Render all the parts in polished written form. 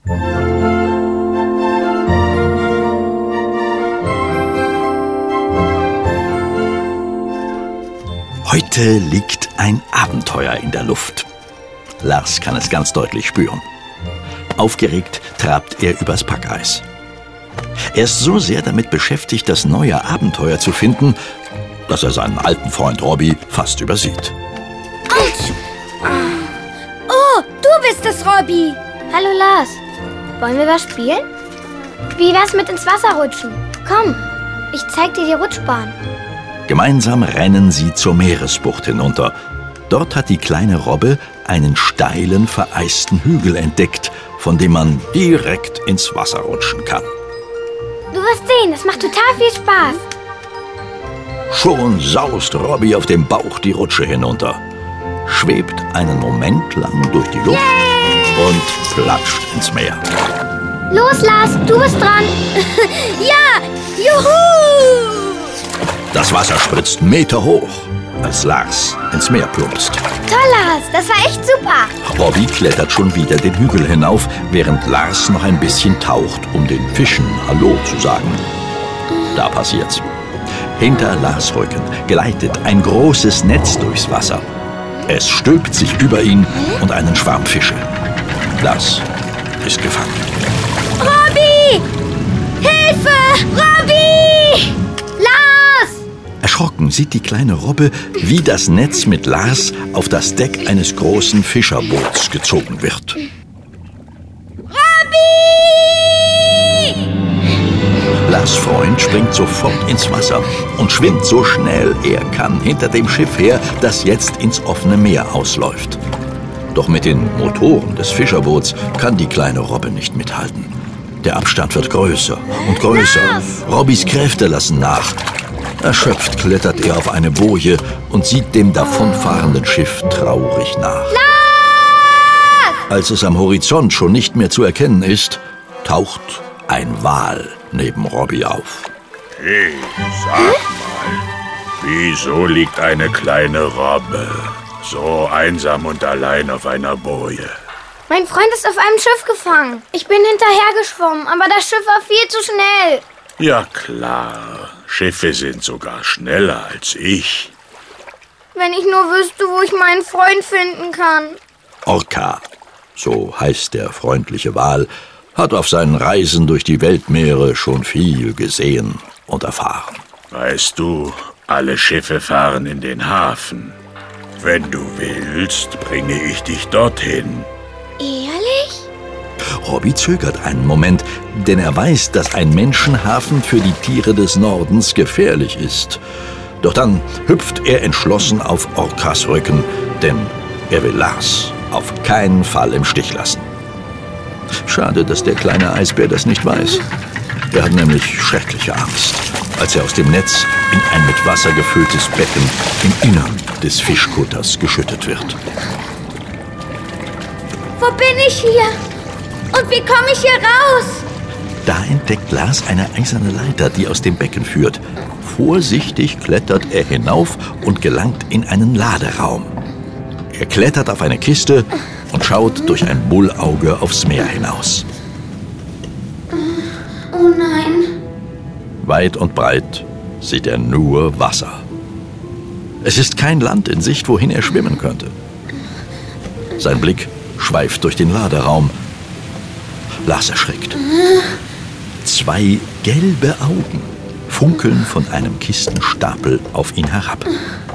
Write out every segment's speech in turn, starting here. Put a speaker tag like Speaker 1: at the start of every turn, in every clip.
Speaker 1: Heute liegt ein Abenteuer in der Luft. Lars kann es ganz deutlich spüren. Aufgeregt trabt er übers Packeis. Er ist so sehr damit beschäftigt, das neue Abenteuer zu finden, dass er seinen alten Freund Robby fast übersieht.
Speaker 2: Oh, du bist es, Robby.
Speaker 3: Hallo Lars, wollen wir was spielen? Wie wär's mit ins Wasser rutschen? Komm, ich zeig dir die Rutschbahn.
Speaker 1: Gemeinsam rennen sie zur Meeresbucht hinunter. Dort hat die kleine Robbe einen steilen, vereisten Hügel entdeckt, von dem man direkt ins Wasser rutschen kann.
Speaker 3: Du wirst sehen, das macht total viel Spaß.
Speaker 1: Schon saust Robby auf dem Bauch die Rutsche hinunter, schwebt einen Moment lang durch die Luft und platscht ins Meer.
Speaker 3: Los, Lars, du bist dran.
Speaker 2: Ja, juhu!
Speaker 1: Das Wasser spritzt Meter hoch, als Lars ins Meer plumpst.
Speaker 3: Toll, Lars, das war echt super.
Speaker 1: Robby klettert schon wieder den Hügel hinauf, während Lars noch ein bisschen taucht, um den Fischen Hallo zu sagen. Da passiert's. Hinter Lars Rücken gleitet ein großes Netz durchs Wasser. Es stülpt sich über ihn und einen Schwarm Fische. Lars ist gefangen.
Speaker 2: Robby! Hilfe! Robby! Lars!
Speaker 1: Erschrocken sieht die kleine Robbe, wie das Netz mit Lars auf das Deck eines großen Fischerboots gezogen wird.
Speaker 2: Robby!
Speaker 1: Lars Freund springt sofort ins Wasser und schwimmt so schnell er kann hinter dem Schiff her, das jetzt ins offene Meer ausläuft. Doch mit den Motoren des Fischerboots kann die kleine Robbe nicht mithalten. Der Abstand wird größer und größer. Robbys Kräfte lassen nach. Erschöpft klettert er auf eine Boje und sieht dem davonfahrenden Schiff traurig nach. Als es am Horizont schon nicht mehr zu erkennen ist, taucht ein Wal neben Robby auf.
Speaker 4: Hey, sag mal, wieso liegt eine kleine Robbe so einsam und allein auf einer Boje?
Speaker 3: Mein Freund ist auf einem Schiff gefangen. Ich bin hinterhergeschwommen, aber das Schiff war viel zu schnell.
Speaker 4: Ja klar, Schiffe sind sogar schneller als ich.
Speaker 3: Wenn ich nur wüsste, wo ich meinen Freund finden kann.
Speaker 1: Orca, so heißt der freundliche Wal, hat auf seinen Reisen durch die Weltmeere schon viel gesehen und erfahren.
Speaker 4: Weißt du, alle Schiffe fahren in den Hafen. Wenn du willst, bringe ich dich dorthin.
Speaker 3: Ehrlich?
Speaker 1: Robby zögert einen Moment, denn er weiß, dass ein Menschenhafen für die Tiere des Nordens gefährlich ist. Doch dann hüpft er entschlossen auf Orcas Rücken, denn er will Lars auf keinen Fall im Stich lassen. Schade, dass der kleine Eisbär das nicht weiß. Er hat nämlich schreckliche Angst, als er aus dem Netz in ein mit Wasser gefülltes Becken im Innern des Fischkutters geschüttet wird.
Speaker 2: Wo bin ich hier? Und wie komme ich hier raus?
Speaker 1: Da entdeckt Lars eine eiserne Leiter, die aus dem Becken führt. Vorsichtig klettert er hinauf und gelangt in einen Laderaum. Er klettert auf eine Kiste und schaut durch ein Bullauge aufs Meer hinaus.
Speaker 2: Oh nein.
Speaker 1: Weit und breit sieht er nur Wasser. Es ist kein Land in Sicht, wohin er schwimmen könnte. Sein Blick schweift durch den Laderaum. Lars erschrickt. 2 gelbe Augen funkeln von einem Kistenstapel auf ihn herab.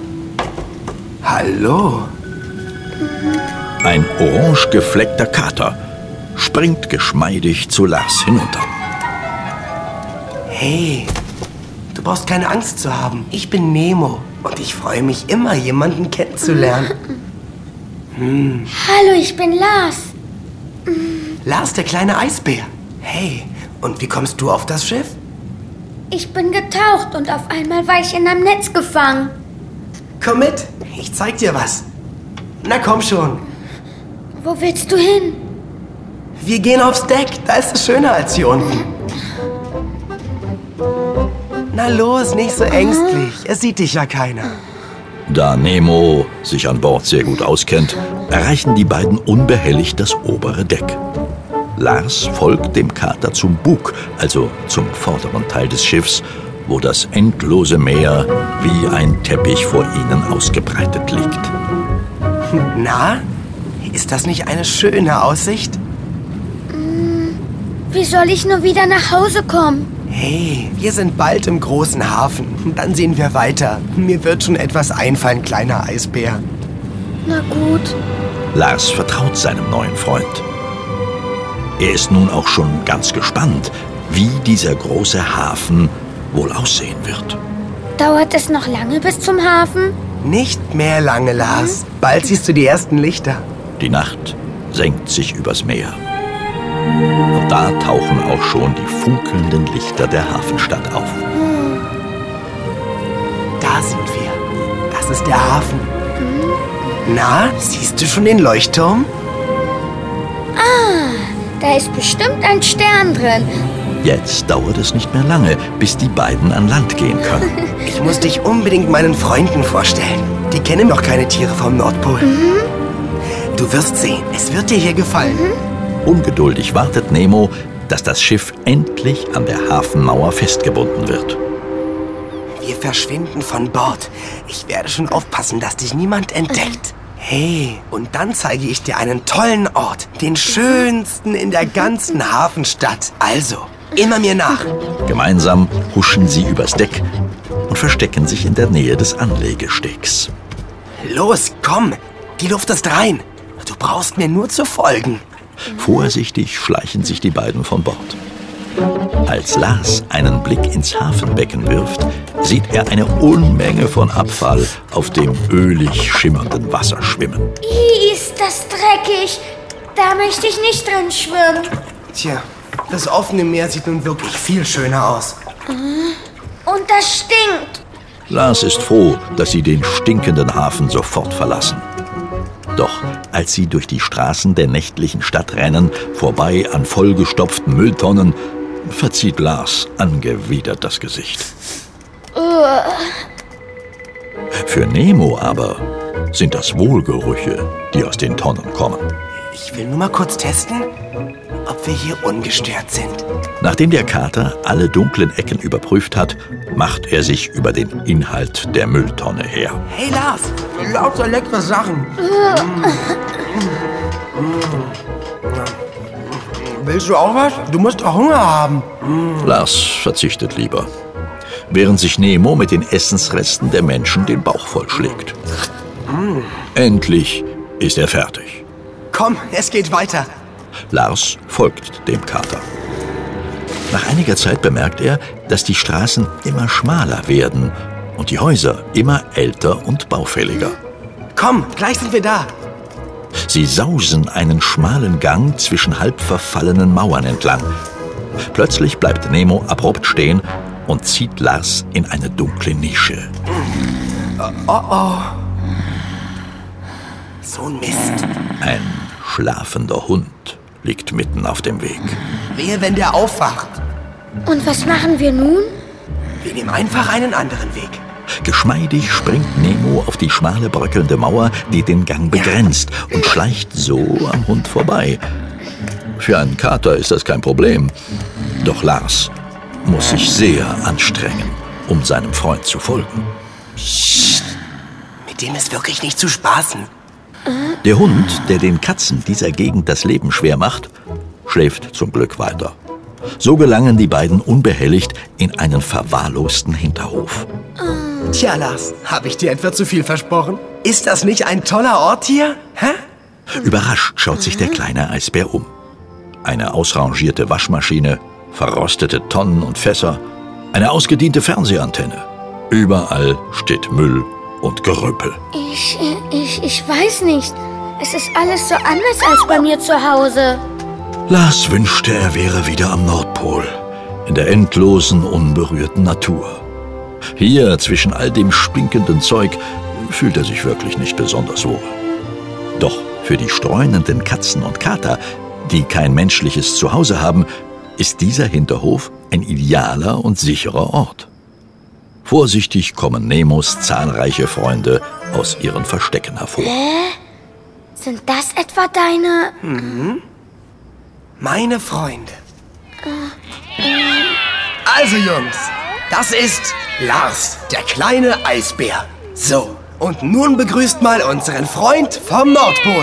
Speaker 5: Hallo?
Speaker 1: Ein orange gefleckter Kater springt geschmeidig zu Lars hinunter.
Speaker 5: Hey, du brauchst keine Angst zu haben. Ich bin Nemo und ich freue mich immer, jemanden kennenzulernen.
Speaker 2: Hallo, ich bin Lars.
Speaker 5: Lars, der kleine Eisbär. Hey, und wie kommst du auf das Schiff?
Speaker 2: Ich bin getaucht und auf einmal war ich in einem Netz gefangen.
Speaker 5: Komm mit, ich zeig dir was. Na komm schon.
Speaker 2: Wo willst du hin?
Speaker 5: Wir gehen aufs Deck, da ist es schöner als hier unten. Na los, nicht so ängstlich, es sieht dich ja keiner.
Speaker 1: Da Nemo sich an Bord sehr gut auskennt, erreichen die beiden unbehelligt das obere Deck. Lars folgt dem Kater zum Bug, also zum vorderen Teil des Schiffs, wo das endlose Meer wie ein Teppich vor ihnen ausgebreitet liegt.
Speaker 5: Na, ist das nicht eine schöne Aussicht?
Speaker 2: Wie soll ich nur wieder nach Hause kommen?
Speaker 5: Hey, wir sind bald im großen Hafen. Dann sehen wir weiter. Mir wird schon etwas einfallen, kleiner Eisbär.
Speaker 2: Na gut.
Speaker 1: Lars vertraut seinem neuen Freund. Er ist nun auch schon ganz gespannt, wie dieser große Hafen wohl aussehen wird.
Speaker 2: Dauert es noch lange bis zum Hafen?
Speaker 5: Nicht mehr lange, Lars. Bald siehst du die ersten Lichter.
Speaker 1: Die Nacht senkt sich übers Meer. Und da tauchen auch schon die funkelnden Lichter der Hafenstadt auf.
Speaker 5: Da sind wir. Das ist der Hafen. Na, siehst du schon den Leuchtturm?
Speaker 2: Da ist bestimmt ein Stern drin.
Speaker 1: Jetzt dauert es nicht mehr lange, bis die beiden an Land gehen können.
Speaker 5: Ich muss dich unbedingt meinen Freunden vorstellen. Die kennen noch keine Tiere vom Nordpol. Du wirst sehen, es wird dir hier gefallen.
Speaker 1: Ungeduldig wartet Nemo, dass das Schiff endlich an der Hafenmauer festgebunden wird.
Speaker 5: Wir verschwinden von Bord. Ich werde schon aufpassen, dass dich niemand entdeckt. Hey, und dann zeige ich dir einen tollen Ort. Den schönsten in der ganzen Hafenstadt. Also, immer mir nach.
Speaker 1: Gemeinsam huschen sie übers Deck und verstecken sich in der Nähe des Anlegestegs.
Speaker 5: Los, komm. Die Luft ist rein. Du brauchst mir nur zu folgen.
Speaker 1: Vorsichtig schleichen sich die beiden von Bord. Als Lars einen Blick ins Hafenbecken wirft, sieht er eine Unmenge von Abfall auf dem ölig schimmernden Wasser schwimmen.
Speaker 2: Ist das dreckig. Da möchte ich nicht drin schwimmen.
Speaker 5: Tja, das offene Meer sieht nun wirklich viel schöner aus.
Speaker 2: Und das stinkt.
Speaker 1: Lars ist froh, dass sie den stinkenden Hafen sofort verlassen. Doch als sie durch die Straßen der nächtlichen Stadt rennen, vorbei an vollgestopften Mülltonnen, verzieht Lars angewidert das Gesicht. Für Nemo aber sind das Wohlgerüche, die aus den Tonnen kommen.
Speaker 5: Ich will nur mal kurz testen, ob wir hier ungestört sind.
Speaker 1: Nachdem der Kater alle dunklen Ecken überprüft hat, macht er sich über den Inhalt der Mülltonne her.
Speaker 5: Hey Lars, lauter leckere Sachen. Willst du auch was? Du musst doch Hunger haben.
Speaker 1: Lars verzichtet lieber, während sich Nemo mit den Essensresten der Menschen den Bauch vollschlägt. Endlich ist er fertig.
Speaker 5: Komm, es geht weiter.
Speaker 1: Lars folgt dem Kater. Nach einiger Zeit bemerkt er, dass die Straßen immer schmaler werden und die Häuser immer älter und baufälliger.
Speaker 5: Komm, gleich sind wir da.
Speaker 1: Sie sausen einen schmalen Gang zwischen halb verfallenen Mauern entlang. Plötzlich bleibt Nemo abrupt stehen und zieht Lars in eine dunkle Nische.
Speaker 5: Oh. So ein Mist.
Speaker 1: Ein schlafender Hund liegt mitten auf dem Weg.
Speaker 5: Wehe, wenn der aufwacht.
Speaker 2: Und was machen wir nun?
Speaker 5: Wir nehmen einfach einen anderen Weg.
Speaker 1: Geschmeidig springt Nemo auf die schmale, bröckelnde Mauer, die den Gang begrenzt, und schleicht so am Hund vorbei. Für einen Kater ist das kein Problem. Doch Lars muss sich sehr anstrengen, um seinem Freund zu folgen.
Speaker 5: Psst. Mit dem ist wirklich nicht zu spaßen.
Speaker 1: Der Hund, der den Katzen dieser Gegend das Leben schwer macht, schläft zum Glück weiter. So gelangen die beiden unbehelligt in einen verwahrlosten Hinterhof.
Speaker 5: Tja, Lars, habe ich dir etwa zu viel versprochen? Ist das nicht ein toller Ort hier? Hä?
Speaker 1: Überrascht schaut sich der kleine Eisbär um. Eine ausrangierte Waschmaschine, verrostete Tonnen und Fässer, eine ausgediente Fernsehantenne. Überall steht Müll und Gerümpel.
Speaker 2: Ich weiß nicht. Es ist alles so anders als bei mir zu Hause.
Speaker 1: Lars wünschte, er wäre wieder am Nordpol, in der endlosen, unberührten Natur. Hier, zwischen all dem stinkenden Zeug, fühlt er sich wirklich nicht besonders wohl. Doch für die streunenden Katzen und Kater, die kein menschliches Zuhause haben, ist dieser Hinterhof ein idealer und sicherer Ort. Vorsichtig kommen Nemos zahlreiche Freunde aus ihren Verstecken hervor.
Speaker 2: Sind das etwa deine...
Speaker 5: meine Freunde. Also Jungs, das ist Lars, der kleine Eisbär. So, und nun begrüßt mal unseren Freund vom Nordpol.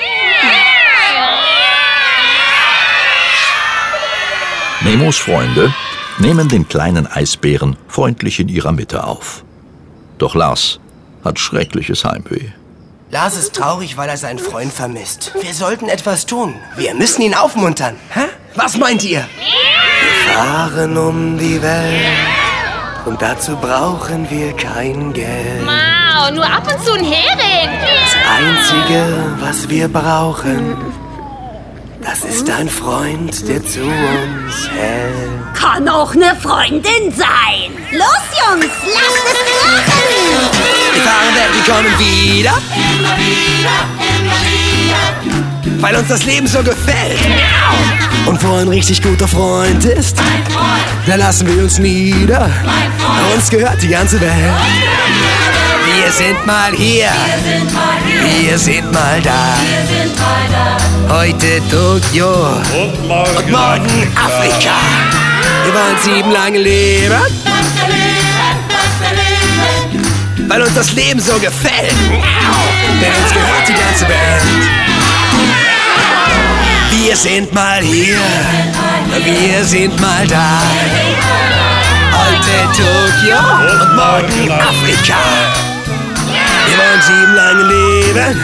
Speaker 1: Nemos Freunde nehmen den kleinen Eisbären freundlich in ihrer Mitte auf. Doch Lars hat schreckliches Heimweh.
Speaker 5: Lars ist traurig, weil er seinen Freund vermisst. Wir sollten etwas tun. Wir müssen ihn aufmuntern. Hä? Was meint ihr? Wir fahren um die Welt und dazu brauchen wir kein Geld.
Speaker 6: Mau, nur ab und zu ein Hering.
Speaker 5: Das Einzige, was wir brauchen, das ist ein Freund, der zu uns hält.
Speaker 7: Kann auch eine Freundin sein. Los, Jungs, lasst es krachen!
Speaker 5: Wir fahren weg, wir kommen wieder. Immer wieder. Weil uns das Leben so gefällt. Und wo ein richtig guter Freund ist, da lassen wir uns nieder. Uns gehört die ganze Welt. Wir sind mal hier. Wir sind mal da. Heute Tokio und morgen Afrika. Wir wollen 7 lange leben, weil uns das Leben so gefällt. Denn uns gehört die ganze Welt. Wir sind mal hier, wir sind mal da. Heute Tokio und morgen Afrika. Wir wollen 7 lange leben,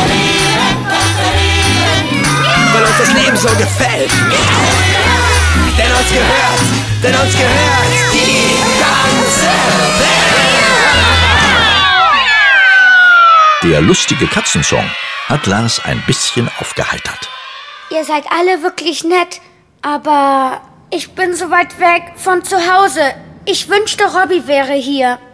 Speaker 5: weil uns das Leben so gefällt. Denn uns gehört die ganze Welt.
Speaker 1: Der lustige Katzensong hat Lars ein bisschen aufgeheitert.
Speaker 2: Ihr seid alle wirklich nett, aber ich bin so weit weg von zu Hause. Ich wünschte, Robby wäre hier.